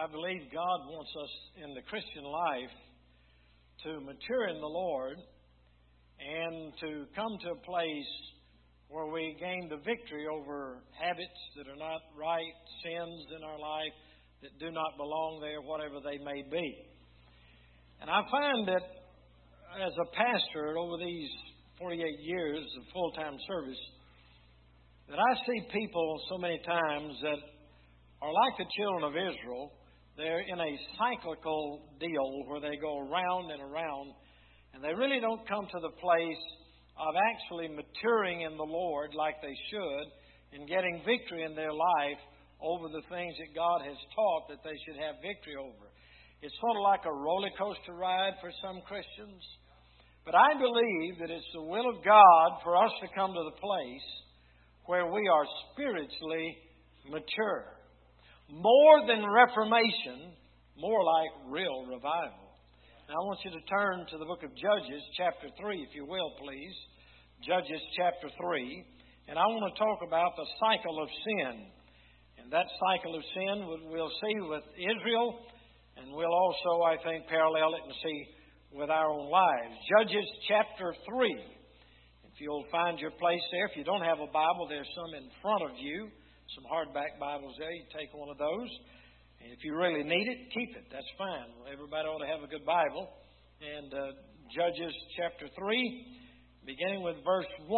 I believe God wants us in the Christian life to mature in the Lord and to come to a place where we gain the victory over habits that are not right, sins in our life that do not belong there, whatever they may be. And I find that as a pastor over these 48 years of full-time service, that I see people so many times that are like the children of Israel. They're in a cyclical deal where they go around and around, and they really don't come to the place of actually maturing in the Lord like they should and getting victory in their life over the things that God has taught that they should have victory over. It's sort of like a roller coaster ride for some Christians. But I believe that it's the will of God for us to come to the place where we are spiritually mature. More than reformation, more like real revival. Now I want you to turn to the book of Judges, chapter 3, if you will, please. Judges, chapter 3. And I want to talk about the cycle of sin. And that cycle of sin we'll see with Israel, and we'll also, I think, parallel it and see with our own lives. Judges, chapter 3. If you'll find your place there. If you don't have a Bible, there's some in front of you. Some hardback Bibles there. You take one of those. And if you really need it, keep it. That's fine. Everybody ought to have a good Bible. And Judges chapter 3, beginning with verse 1.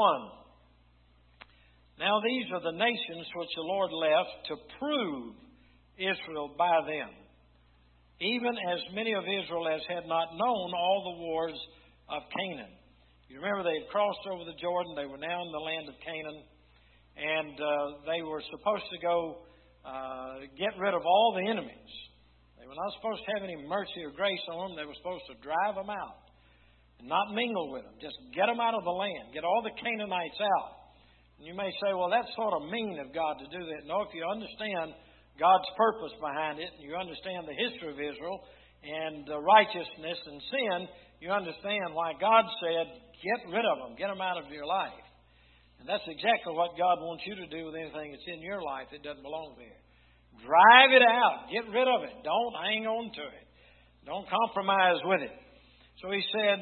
Now these are the nations which the Lord left to prove Israel by them, even as many of Israel as had not known all the wars of Canaan. You remember they had crossed over the Jordan. They were now in the land of Canaan. And they were supposed to go get rid of all the enemies. They were not supposed to have any mercy or grace on them. They were supposed to drive them out and not mingle with them. Just get them out of the land. Get all the Canaanites out. And you may say, well, that's sort of mean of God to do that. No, if you understand God's purpose behind it, and you understand the history of Israel and righteousness and sin, you understand why God said, get rid of them. Get them out of your life. And that's exactly what God wants you to do with anything that's in your life that doesn't belong there. Drive it out. Get rid of it. Don't hang on to it. Don't compromise with it. So he said,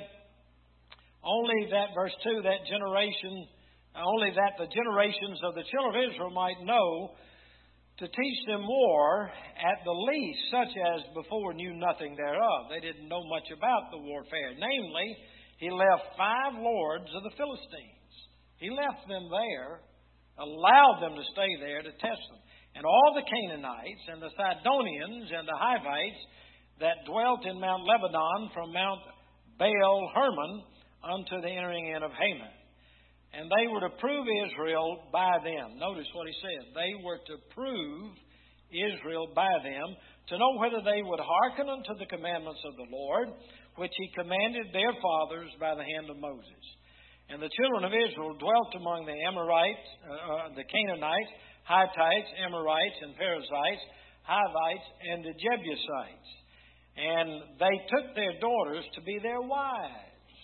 only that, verse 2, that generation, only that the generations of the children of Israel might know to teach them war at the least, such as before knew nothing thereof. They didn't know much about the warfare. Namely, he left 5 lords of the Philistines. He left them there, allowed them to stay there to test them. And all the Canaanites and the Sidonians and the Hivites that dwelt in Mount Lebanon from Mount Baal Hermon unto the entering in of Haman. And they were to prove Israel by them. Notice what he said. They were to prove Israel by them, to know whether they would hearken unto the commandments of the Lord, which he commanded their fathers by the hand of Moses. And the children of Israel dwelt among the Amorites, the Canaanites, Hittites, Amorites, and Perizzites, Hivites, and the Jebusites. And they took their daughters to be their wives.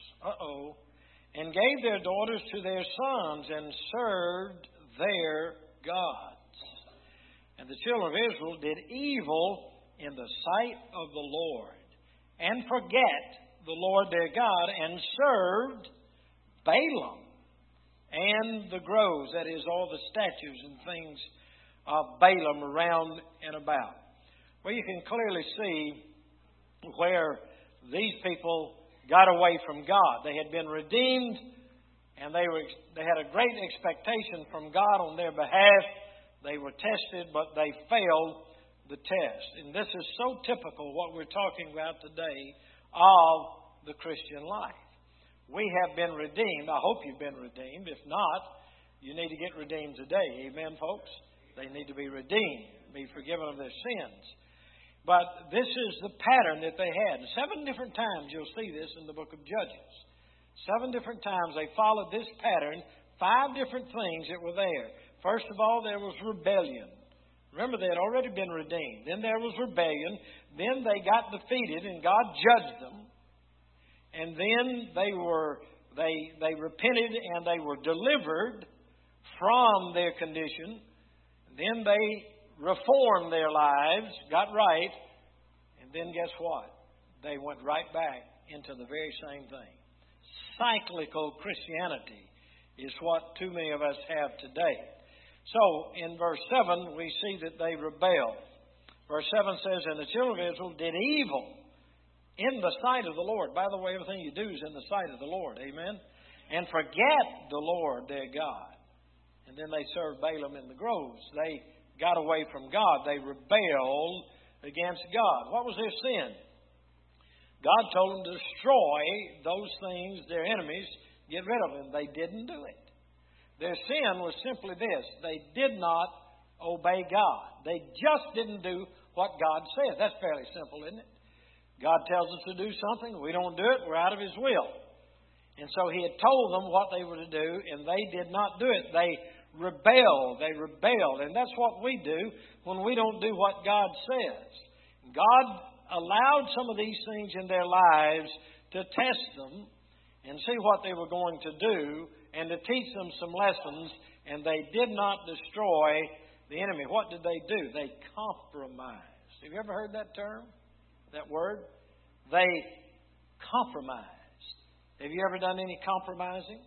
And gave their daughters to their sons, and served their gods. And the children of Israel did evil in the sight of the Lord, and forget the Lord their God, and served Balaam and the groves, that is, all the statues and things of Balaam around and about. Well, you can clearly see where these people got away from God. They had been redeemed, and they had a great expectation from God on their behalf. They were tested, but they failed the test. And this is so typical what we're talking about today of the Christian life. We have been redeemed. I hope you've been redeemed. If not, you need to get redeemed today. Amen, folks? They need to be redeemed, be forgiven of their sins. But this is the pattern that they had. 7 different times you'll see this in the book of Judges. 7 different times they followed this pattern. 5 different things that were there. First of all, there was rebellion. Remember, they had already been redeemed. Then there was rebellion. Then they got defeated and God judged them. And then they repented and they were delivered from their condition. Then they reformed their lives, got right, and then guess what? They went right back into the very same thing. Cyclical Christianity is what too many of us have today. So, in verse 7, we see that they rebelled. Verse 7 says, "And the children of Israel did evil in the sight of the Lord." By the way, everything you do is in the sight of the Lord. Amen? "And forget the Lord their God." And then they served Balaam in the groves. They got away from God. They rebelled against God. What was their sin? God told them to destroy those things, their enemies, get rid of them. They didn't do it. Their sin was simply this: they did not obey God. They just didn't do what God said. That's fairly simple, isn't it? God tells us to do something, we don't do it, we're out of His will. And so He had told them what they were to do, and they did not do it. They rebelled. And that's what we do when we don't do what God says. God allowed some of these things in their lives to test them and see what they were going to do and to teach them some lessons, and they did not destroy the enemy. What did they do? They compromised. Have you ever heard that term? That word? They compromised. Have you ever done any compromising?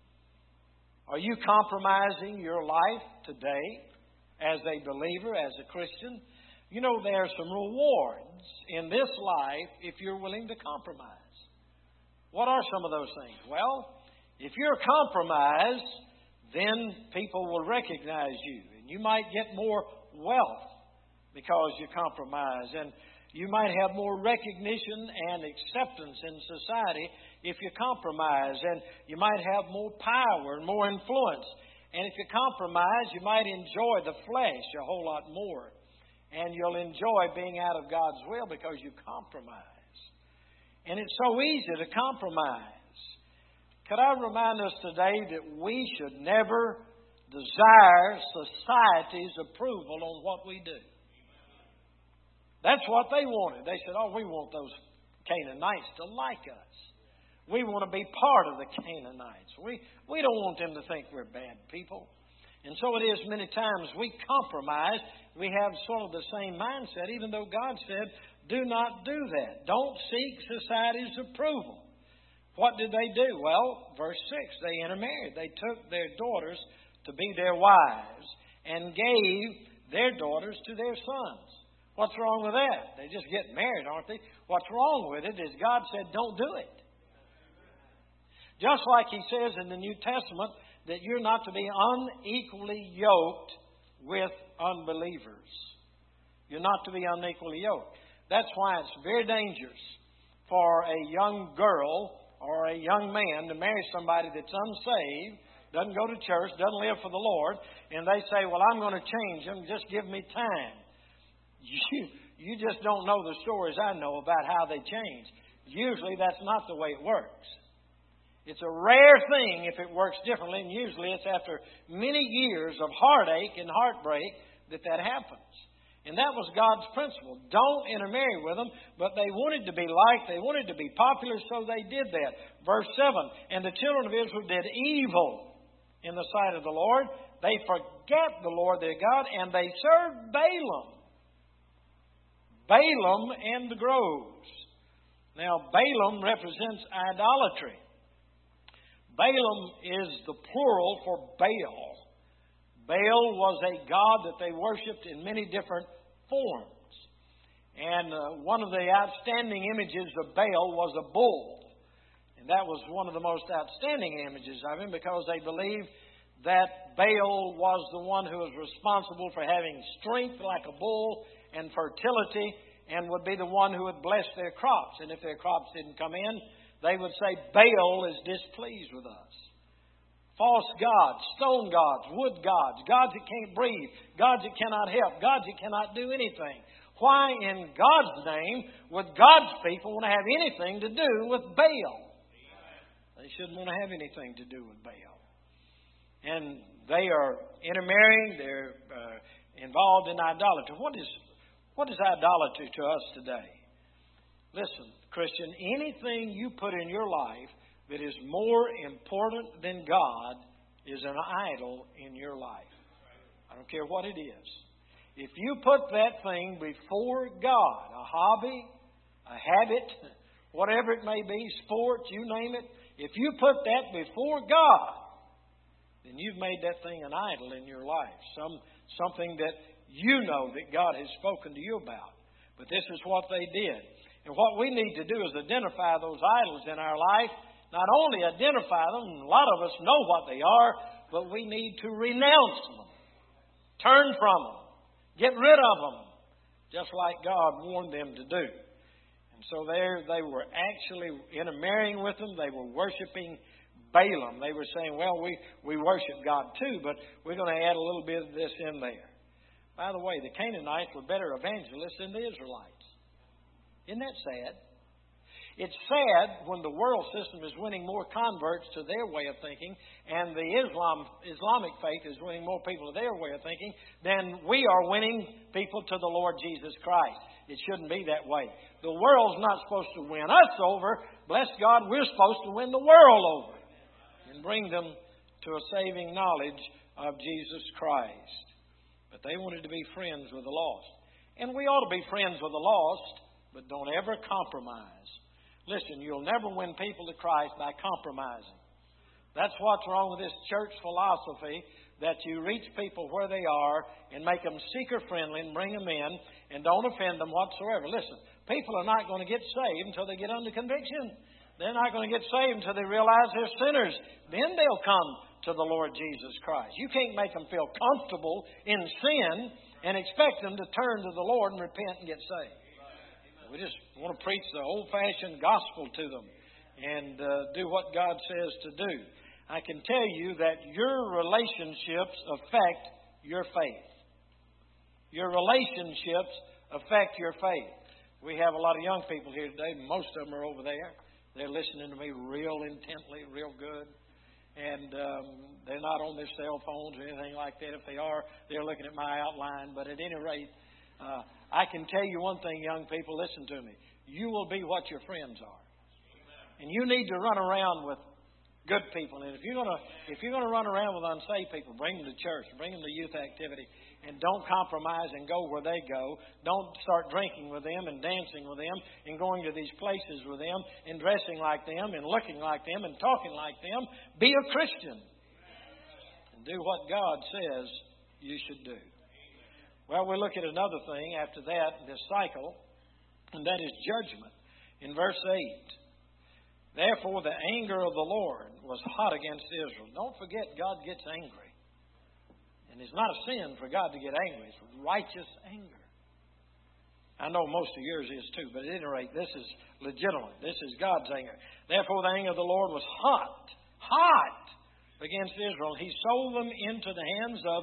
Are you compromising your life today as a believer, as a Christian? You know, there are some rewards in this life if you're willing to compromise. What are some of those things? Well, if you're compromised, then people will recognize you. And you might get more wealth because you compromise. And you might have more recognition and acceptance in society if you compromise. And you might have more power and more influence. And if you compromise, you might enjoy the flesh a whole lot more. And you'll enjoy being out of God's will because you compromise. And it's so easy to compromise. Could I remind us today that we should never desire society's approval on what we do? That's what they wanted. They said, "Oh, we want those Canaanites to like us. We want to be part of the Canaanites. We don't want them to think we're bad people." And so it is many times we compromise. We have sort of the same mindset, even though God said, do not do that. Don't seek society's approval. What did they do? Well, verse 6, they intermarried. They took their daughters to be their wives and gave their daughters to their sons. What's wrong with that? They just get married, aren't they? What's wrong with it is God said, don't do it. Just like He says in the New Testament that you're not to be unequally yoked with unbelievers. You're not to be unequally yoked. That's why it's very dangerous for a young girl or a young man to marry somebody that's unsaved, doesn't go to church, doesn't live for the Lord, and they say, well, I'm going to change them, just give me time. You just don't know the stories I know about how they change. Usually that's not the way it works. It's a rare thing if it works differently, and usually it's after many years of heartache and heartbreak that happens. And that was God's principle. Don't intermarry with them, but they wanted to be liked, they wanted to be popular, so they did that. Verse 7, and the children of Israel did evil in the sight of the Lord. They forget the Lord their God, and they served Balaam. Balaam and the groves. Now, Balaam represents idolatry. Balaam is the plural for Baal. Baal was a god that they worshipped in many different forms. And one of the outstanding images of Baal was a bull. And that was one of the most outstanding images of him because they believed that Baal was the one who was responsible for having strength like a bull and fertility and would be the one who would bless their crops. And if their crops didn't come in, they would say, Baal is displeased with us. False gods, stone gods, wood gods, gods that can't breathe, gods that cannot help, gods that cannot do anything. Why in God's name would God's people want to have anything to do with Baal? They shouldn't want to have anything to do with Baal. And they are intermarrying, they're involved in idolatry. What is idolatry to us today? Listen, Christian, anything you put in your life that is more important than God is an idol in your life. I don't care what it is. If you put that thing before God, a hobby, a habit, whatever it may be, sports, you name it, if you put that before God, then you've made that thing an idol in your life. Something that you know that God has spoken to you about. But this is what they did. And what we need to do is identify those idols in our life. Not only identify them, a lot of us know what they are, but we need to renounce them. Turn from them. Get rid of them. Just like God warned them to do. And so there they were actually intermarrying with them. They were worshiping Balaam. They were saying, well, we worship God too, but we're going to add a little bit of this in there. By the way, the Canaanites were better evangelists than the Israelites. Isn't that sad? It's sad when the world system is winning more converts to their way of thinking and the Islamic faith is winning more people to their way of thinking than we are winning people to the Lord Jesus Christ. It shouldn't be that way. The world's not supposed to win us over. Bless God, we're supposed to win the world over and bring them to a saving knowledge of Jesus Christ. But they wanted to be friends with the lost. And we ought to be friends with the lost, but don't ever compromise. Listen, you'll never win people to Christ by compromising. That's what's wrong with this church philosophy, that you reach people where they are and make them seeker-friendly and bring them in and don't offend them whatsoever. Listen, people are not going to get saved until they get under conviction. They're not going to get saved until they realize they're sinners. Then they'll come to the Lord Jesus Christ. You can't make them feel comfortable in sin and expect them to turn to the Lord and repent and get saved. We just want to preach the old-fashioned gospel to them and do what God says to do. I can tell you that your relationships affect your faith. Your relationships affect your faith. We have a lot of young people here today. Most of them are over there. They're listening to me real intently, real good. And they're not on their cell phones or anything like that. If they are, they're looking at my outline. But at any rate, I can tell you one thing, young people, listen to me. You will be what your friends are. And you need to run around with good people. And if you're going to run around with unsaved people, bring them to church, bring them to youth activity, and don't compromise and go where they go. Don't start drinking with them and dancing with them and going to these places with them and dressing like them and looking like them and talking like them. Be a Christian and do what God says you should do. Well, we look at another thing after that, this cycle, and that is judgment. In verse 8, therefore the anger of the Lord was hot against Israel. Don't forget, God gets angry. And it's not a sin for God to get angry. It's righteous anger. I know most of yours is too, but at any rate, this is legitimate. This is God's anger. Therefore the anger of the Lord was hot against Israel. He sold them into the hands of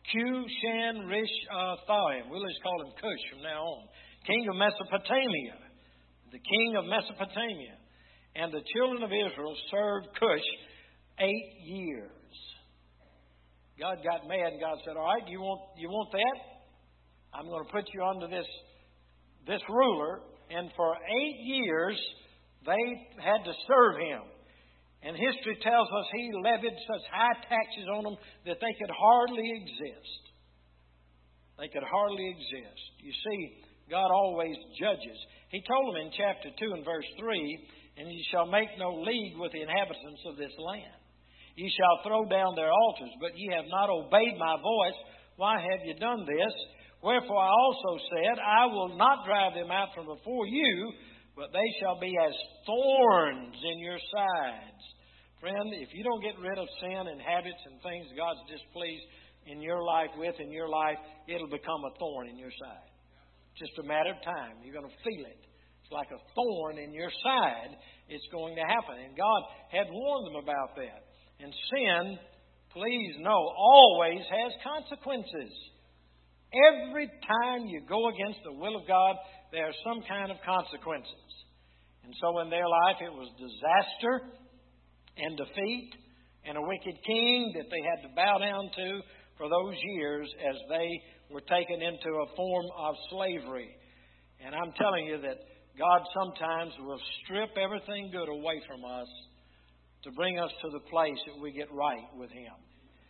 Cushan-Rishathaim. We'll just call him Cush from now on. King of Mesopotamia. The king of Mesopotamia. And the children of Israel served Cush 8 years. God got mad and God said, all right, you want that? I'm going to put you under this ruler. And for 8 years, they had to serve him. And history tells us he levied such high taxes on them that they could hardly exist. They could hardly exist. You see, God always judges. He told them in chapter 2 and verse 3, and ye shall make no league with the inhabitants of this land. Ye shall throw down their altars, but ye have not obeyed my voice. Why have ye done this? Wherefore I also said, I will not drive them out from before you, but they shall be as thorns in your sides. Friend, if you don't get rid of sin and habits and things God's displeased in your life it'll become a thorn in your side. Just a matter of time. You're going to feel it. It's like a thorn in your side. It's going to happen. And God had warned them about that. And sin, please know, always has consequences. Every time you go against the will of God, there are some kind of consequences. And so in their life, it was disaster and defeat and a wicked king that they had to bow down to for those years as they were taken into a form of slavery. And I'm telling you that God sometimes will strip everything good away from us to bring us to the place that we get right with Him.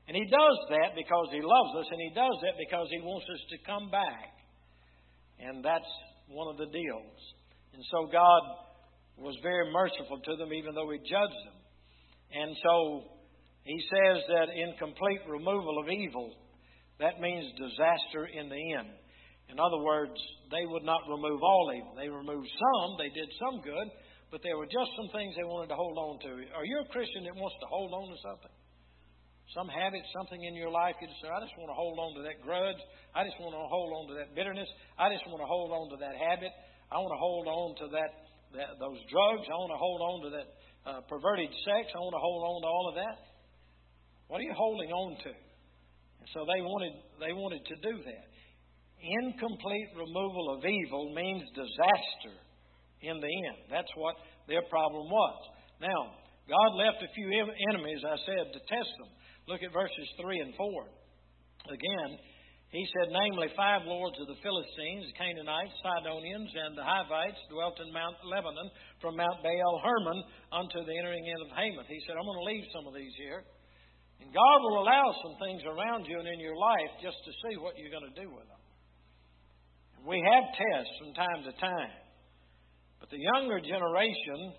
And He does that because He loves us, and He does that because He wants us to come back. And that's one of the deals. And so God was very merciful to them, even though He judged them. And so He says that in complete removal of evil, that means disaster in the end. In other words, they would not remove all evil. They removed some. They did some good. But there were just some things they wanted to hold on to. Are you a Christian that wants to hold on to something? Some habit, something in your life, you just say, I just want to hold on to that grudge. I just want to hold on to that bitterness. I just want to hold on to that habit. I want to hold on to those drugs. I want to hold on to that perverted sex. I want to hold on to all of that. What are you holding on to? And so they wanted to do that. Incomplete removal of evil means disaster in the end. That's what their problem was. Now, God left a few enemies, I said, to test them. Look at verses 3 and 4. Again, He said, namely, 5 lords of the Philistines, the Canaanites, Sidonians, and the Hivites dwelt in Mount Lebanon, from Mount Baal Hermon unto the entering in of Hamath. He said, I'm going to leave some of these here. And God will allow some things around you and in your life just to see what you're going to do with them. And we have tests from time to time. But the younger generation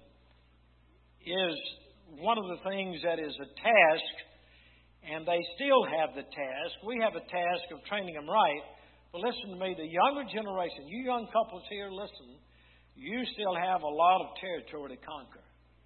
is one of the things that is a task, and they still have the task. We have a task of training them right. But listen to me, the younger generation, you young couples here, listen, you still have a lot of territory to conquer.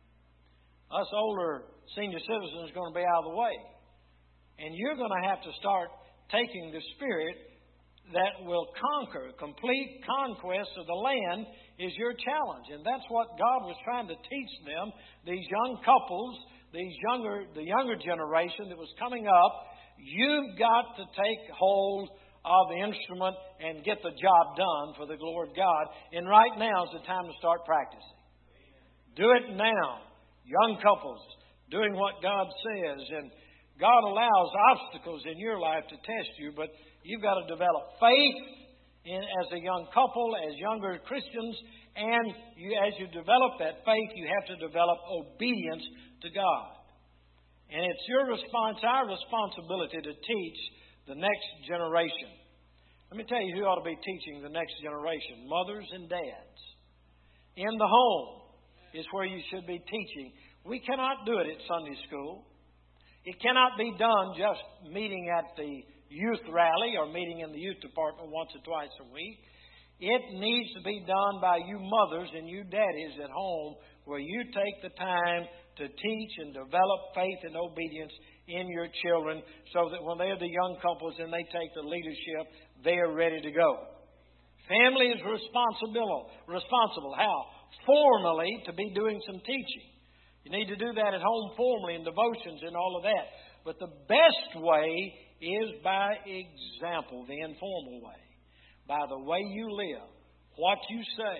Us older senior citizens are going to be out of the way. And you're going to have to start taking the spirit that will conquer. Complete conquest of the land is your challenge. And that's what God was trying to teach them, these young couples, the younger generation that was coming up. You've got to take hold of the instrument and get the job done for the glory of God. And right now is the time to start practicing. Do it now. Young couples doing what God says. And God allows obstacles in your life to test you, but you've got to develop faith as a young couple, as younger Christians, and as you develop that faith, you have to develop obedience to God. And it's our responsibility to teach the next generation. Let me tell you who ought to be teaching the next generation. Mothers and dads. In the home is where you should be teaching. We cannot do it at Sunday school. It cannot be done just meeting at the youth rally or meeting in the youth department once or twice a week. It needs to be done by you mothers and you daddies at home, where you take the time to teach and develop faith and obedience in your children, so that when they're the young couples and they take the leadership, they are ready to go. Family is responsible. How? Formally, to be doing some teaching. You need to do that at home formally in devotions and all of that. But the best way is by example, the informal way. By the way you live, what you say,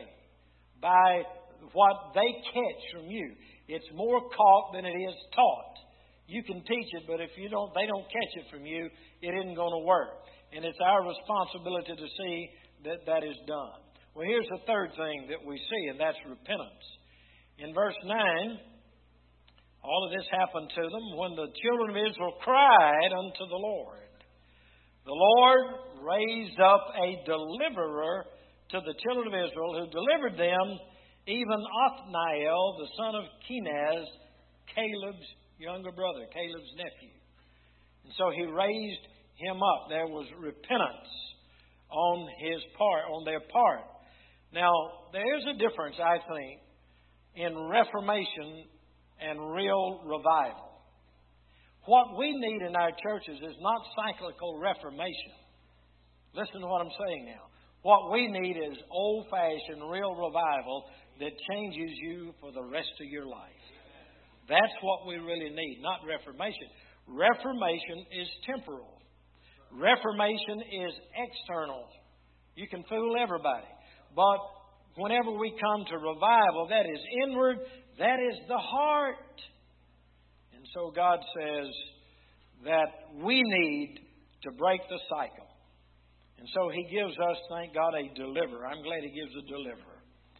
by what they catch from you. It's more caught than it is taught. You can teach it, but if they don't catch it from you, it isn't going to work. And it's our responsibility to see that is done. Well, here's the third thing that we see, and that's repentance. In verse 9, all of this happened to them when the children of Israel cried unto the Lord. The Lord raised up a deliverer to the children of Israel, who delivered them, even Othniel, the son of Kenaz, Caleb's younger brother, Caleb's nephew. And so He raised him up. There was repentance on their part. Now, there's a difference, I think, in reformation and real revival. What we need in our churches is not cyclical reformation. Listen to what I'm saying now. What we need is old-fashioned real revival that changes you for the rest of your life. That's what we really need, not reformation. Reformation is temporal. Reformation is external. You can fool everybody. But whenever we come to revival, that is inward, that is the heart. And so God says that we need to break the cycle. And so He gives us, thank God, a deliverer. I'm glad He gives a deliverer.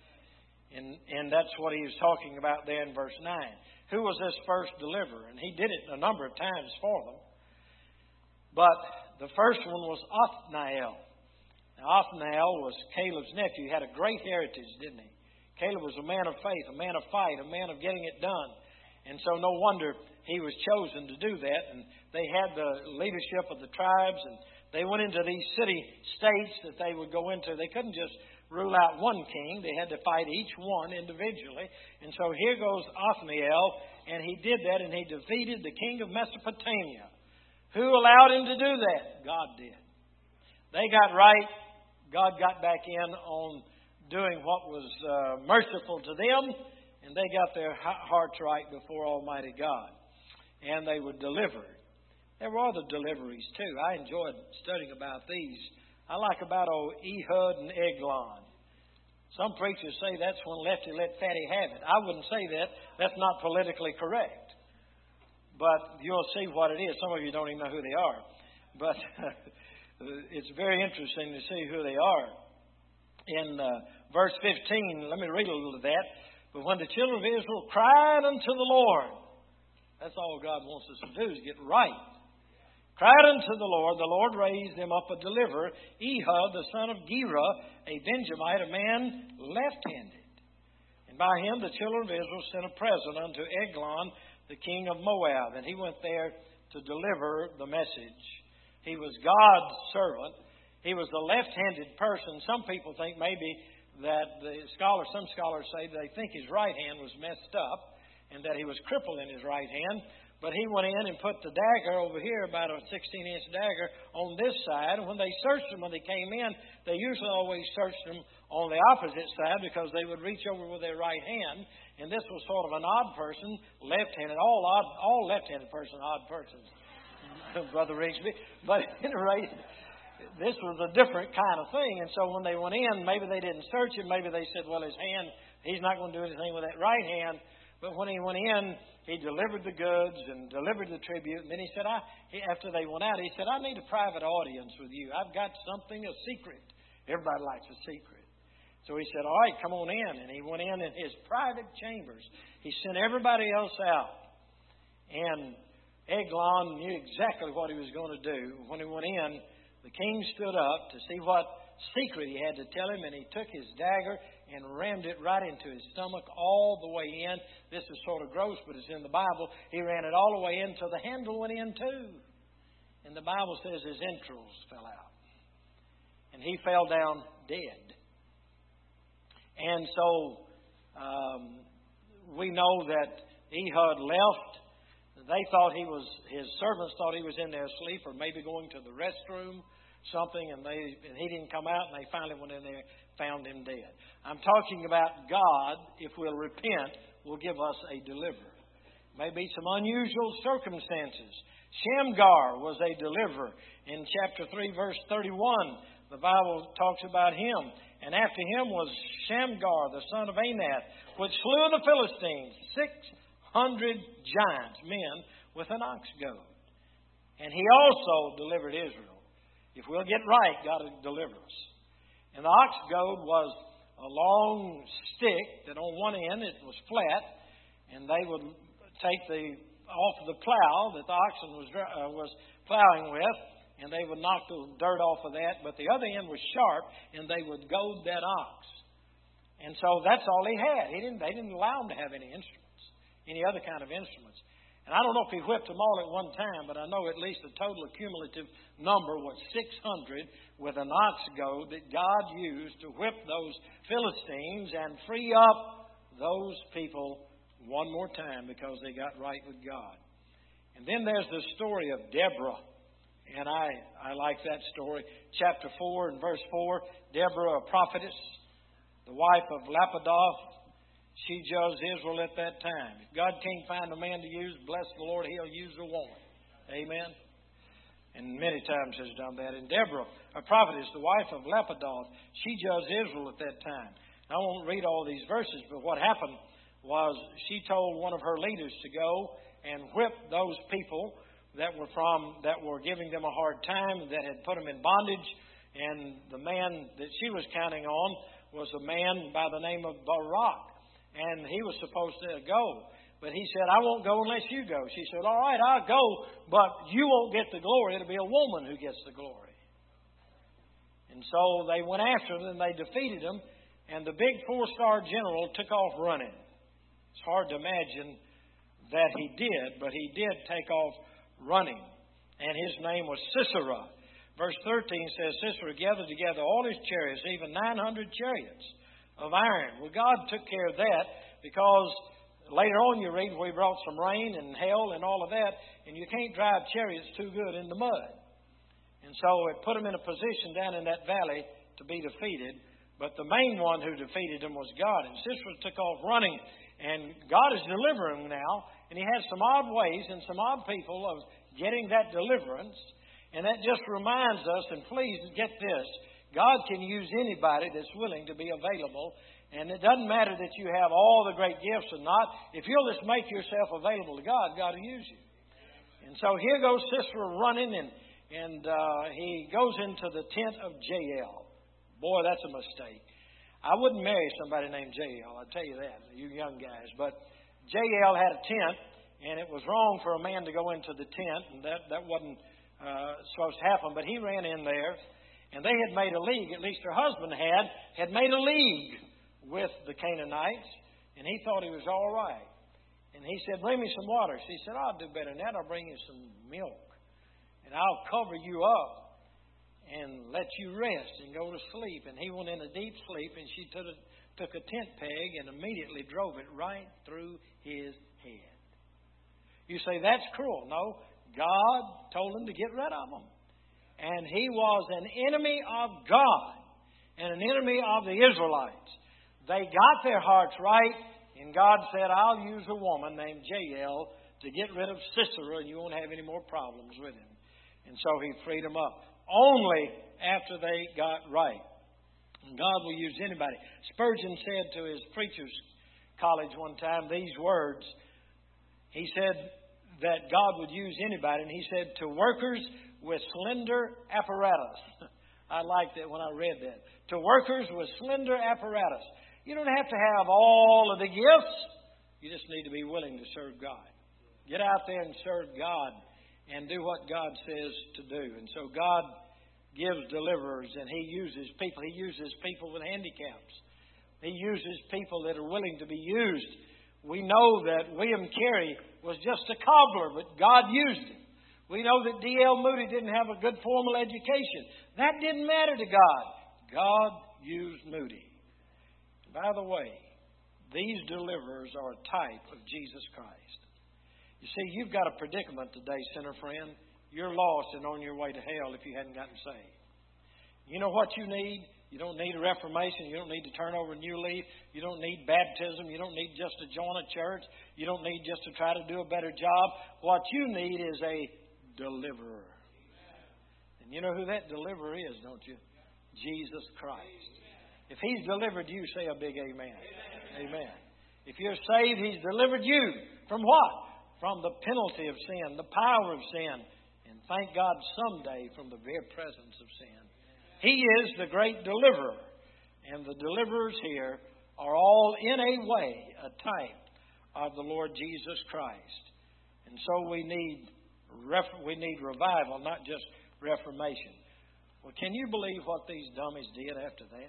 And that's what He was talking about there in verse 9. Who was this first deliverer? And He did it a number of times for them. But the first one was Othniel. Now, Othniel was Caleb's nephew. He had a great heritage, didn't he? Caleb was a man of faith, a man of fight, a man of getting it done. And so no wonder he was chosen to do that. And they had the leadership of the tribes, and they went into these city-states that they would go into. They couldn't just rule out one king. They had to fight each one individually. And so here goes Othniel, and he did that, and he defeated the king of Mesopotamia. Who allowed him to do that? God did. They got right. God got back in on doing what was merciful to them, and they got their hearts right before Almighty God. And they were delivered. There were other deliveries too. I enjoyed studying about these. I like about old Ehud and Eglon. Some preachers say that's when Lefty let Fatty have it. I wouldn't say that. That's not politically correct. But you'll see what it is. Some of you don't even know who they are. But it's very interesting to see who they are. In verse 15, let me read a little of that. But when the children of Israel cried unto the Lord, that's all God wants us to do, is get right. Cried unto the Lord raised them up a deliverer, Ehud, the son of Gera, a Benjamite, a man left-handed. And by him the children of Israel sent a present unto Eglon, the king of Moab. And he went there to deliver the message. He was God's servant. He was a left-handed person. Some people think maybe that some scholars say they think his right hand was messed up and that he was crippled in his right hand. But he went in and put the dagger over here, about a 16-inch dagger, on this side. And when they searched him, when they came in, they usually always searched him on the opposite side because they would reach over with their right hand. And this was sort of an odd person, left-handed. All left-handed persons are odd persons, Brother Rigsby. But at any rate, this was a different kind of thing. And so when they went in, maybe they didn't search him. Maybe they said, well, his hand, he's not going to do anything with that right hand. But when he went in, he delivered the goods and delivered the tribute. And then he said, after they went out, he said, I need a private audience with you. I've got something, a secret. Everybody likes a secret. So he said, all right, come on in. And he went in his private chambers. He sent everybody else out. And Eglon knew exactly what he was going to do. When he went in, the king stood up to see what secret he had to tell him, and he took his dagger and rammed it right into his stomach all the way in. This is sort of gross, but it's in the Bible. He ran it all the way in till the handle went in too. And the Bible says his entrails fell out. And he fell down dead. And so we know that Ehud left. They thought his servants thought he was in there asleep or maybe going to the restroom, something, and he didn't come out, and they finally went in there, found him dead. I'm talking about God, if we'll repent, will give us a deliverer. Maybe some unusual circumstances. Shamgar was a deliverer. In chapter 3, verse 31, the Bible talks about him. And after him was Shamgar, the son of Anath, which slew the Philistines, 600 giants, men, with an ox goad. And he also delivered Israel. If we'll get right, God will deliver us. And the ox goad was a long stick that on one end it was flat, and they would take off the plow that the oxen was plowing with, and they would knock the dirt off of that, but the other end was sharp, and they would goad that ox. And so that's all he had. They didn't allow him to have any instruments, any other kind of instruments. And I don't know if he whipped them all at one time, but I know at least the total cumulative number was 600 with an ox goad that God used to whip those Philistines and free up those people one more time because they got right with God. And then there's the story of Deborah. And I like that story. Chapter 4 and verse 4, Deborah, a prophetess, the wife of Lapidoth, she judged Israel at that time. If God can't find a man to use, bless the Lord, He'll use a woman. Amen? And many times has done that. And Deborah, a prophetess, the wife of Lapidoth, she judged Israel at that time. I won't read all these verses, but what happened was she told one of her leaders to go and whip those people that were giving them a hard time, that had put them in bondage. And the man that she was counting on was a man by the name of Barak. And he was supposed to go. But he said, I won't go unless you go. She said, all right, I'll go, but you won't get the glory. It'll be a woman who gets the glory. And so they went after them and they defeated them. And the big 4-star general took off running. It's hard to imagine that he did, but he did take off running. And his name was Sisera. Verse 13 says, Sisera gathered together all his chariots, even 900 chariots of iron. Well, God took care of that because later on you read where He brought some rain and hail and all of that, and you can't drive chariots too good in the mud. And so it put them in a position down in that valley to be defeated. But the main one who defeated them was God. And Sisera took off running, and God is delivering him now. And He has some odd ways and some odd people of getting that deliverance. And that just reminds us, and please get this, God can use anybody that's willing to be available. And it doesn't matter that you have all the great gifts or not. If you'll just make yourself available to God, God will use you. And so here goes Sisera running, and he goes into the tent of Jael. Boy, that's a mistake. I wouldn't marry somebody named Jael, I'll tell you that, you young guys. But Jael had a tent, and it was wrong for a man to go into the tent, and that wasn't supposed to happen. But he ran in there, and they had made a league, at least her husband had made a league with the Canaanites, and he thought he was all right. And he said, bring me some water. She said, I'll do better than that. I'll bring you some milk, and I'll cover you up and let you rest and go to sleep. And he went in a deep sleep, and she took a tent peg and immediately drove it right through his head. You say, that's cruel. No, God told him to get rid of them. And he was an enemy of God and an enemy of the Israelites. They got their hearts right, and God said, I'll use a woman named Jael to get rid of Sisera, and you won't have any more problems with him. And so He freed them up. Only after they got right. And God will use anybody. Spurgeon said to his preacher's college one time these words. He said that God would use anybody, and he said, to workers with slender apparatus. I liked it when I read that. To workers with slender apparatus. You don't have to have all of the gifts. You just need to be willing to serve God. Get out there and serve God and do what God says to do. And so God gives deliverers, and He uses people. He uses people with handicaps. He uses people that are willing to be used. We know that William Carey was just a cobbler, but God used him. We know that D.L. Moody didn't have a good formal education. That didn't matter to God. God used Moody. By the way, these deliverers are a type of Jesus Christ. You see, you've got a predicament today, sinner friend. You're lost and on your way to hell if you hadn't gotten saved. You know what you need? You don't need a reformation. You don't need to turn over a new leaf. You don't need baptism. You don't need just to join a church. You don't need just to try to do a better job. What you need is a deliverer. And you know who that deliverer is, don't you? Jesus Christ. If He's delivered you, say a big amen. Amen. If you're saved, He's delivered you. From what? From the penalty of sin, the power of sin. And thank God someday from the very presence of sin. He is the great deliverer. And the deliverers here are all in a way a type of the Lord Jesus Christ. And so we need revival, not just reformation. Well, can you believe what these dummies did after that?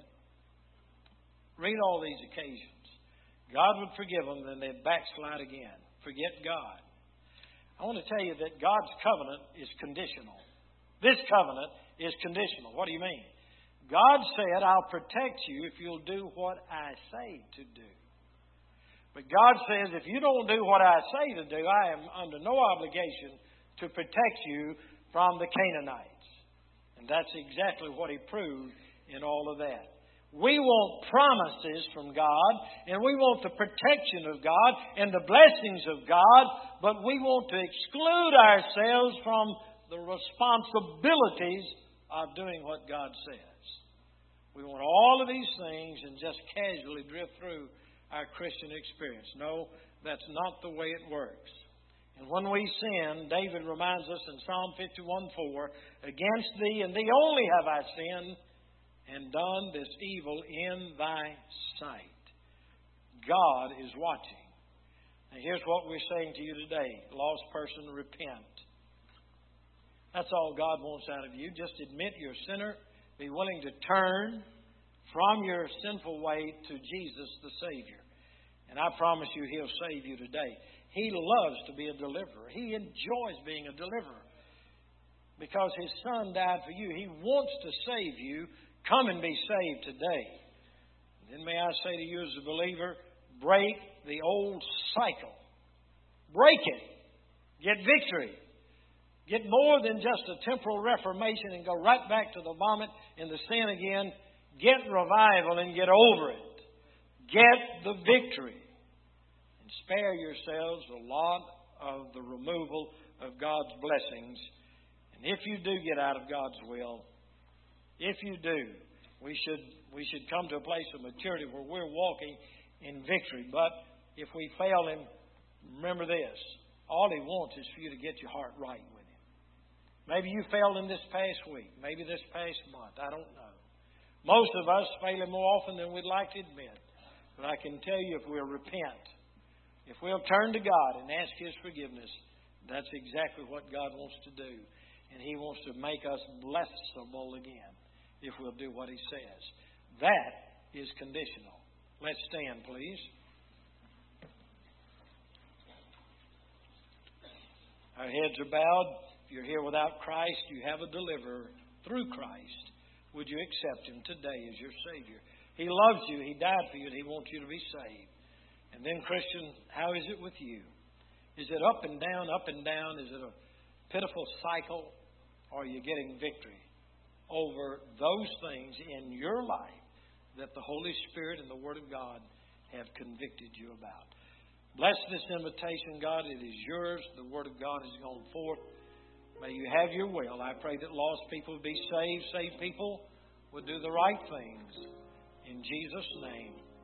Read all these occasions. God would forgive them, then they'd backslide again. Forget God. I want to tell you that God's covenant is conditional. This covenant is conditional. What do you mean? God said, I'll protect you if you'll do what I say to do. But God says, if you don't do what I say to do, I am under no obligation to protect you from the Canaanites. And that's exactly what He proved in all of that. We want promises from God, and we want the protection of God and the blessings of God, but we want to exclude ourselves from the responsibilities of doing what God says. We want all of these things and just casually drift through our Christian experience. No, that's not the way it works. And when we sin, David reminds us in Psalm 51:4, against Thee and Thee only have I sinned and done this evil in Thy sight. God is watching. And here's what we're saying to you today. Lost person, repent. That's all God wants out of you. Just admit you're a sinner. Be willing to turn from your sinful way to Jesus the Savior. And I promise you He'll save you today. He loves to be a deliverer. He enjoys being a deliverer. Because His Son died for you. He wants to save you. Come and be saved today. And then may I say to you as a believer, break the old cycle. Break it. Get victory. Get more than just a temporal reformation and go right back to the vomit and the sin again. Get revival and get over it. Get the victory. And spare yourselves a lot of the removal of God's blessings. And if you do get out of God's will, if you do, we should come to a place of maturity where we're walking in victory. But if we fail Him, remember this. All He wants is for you to get your heart right with Him. Maybe you failed Him this past week. Maybe this past month. I don't know. Most of us fail Him more often than we'd like to admit. But I can tell you, if we'll repent, if we'll turn to God and ask His forgiveness, that's exactly what God wants to do. And He wants to make us blessable again if we'll do what He says. That is conditional. Let's stand, please. Our heads are bowed. If you're here without Christ, you have a deliverer through Christ. Would you accept Him today as your Savior? He loves you. He died for you, and He wants you to be saved. And then, Christian, how is it with you? Is it up and down, up and down? Is it a pitiful cycle? Or are you getting victory over those things in your life that the Holy Spirit and the Word of God have convicted you about? Bless this invitation, God. It is yours. The Word of God has gone forth. May you have your will. I pray that lost people would be saved. Saved people would do the right things. In Jesus' name.